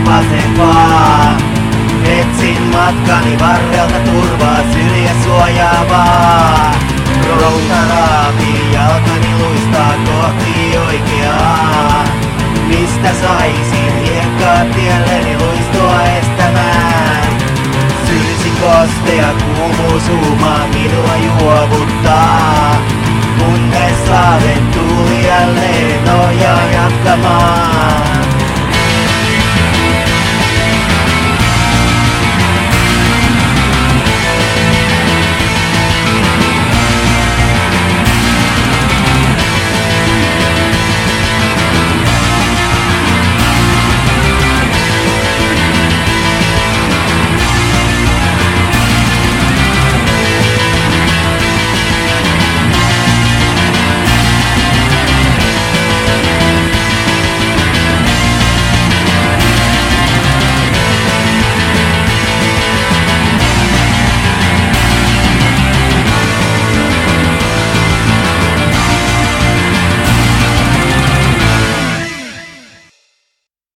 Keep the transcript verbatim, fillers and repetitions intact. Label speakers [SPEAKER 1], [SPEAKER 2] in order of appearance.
[SPEAKER 1] vasempaa. Etsin matkani varrelta turvaa, syliä suojaavaa. Routaraapi jalkani luistaa kohti oikeaa. Mistä saisin hiekkaa tielleni luistua estämään? Sylsi kostea kuumuus huumaa minua juovuttaa. Kunnes saaven tuli jälleen ohjaa jatkamaan.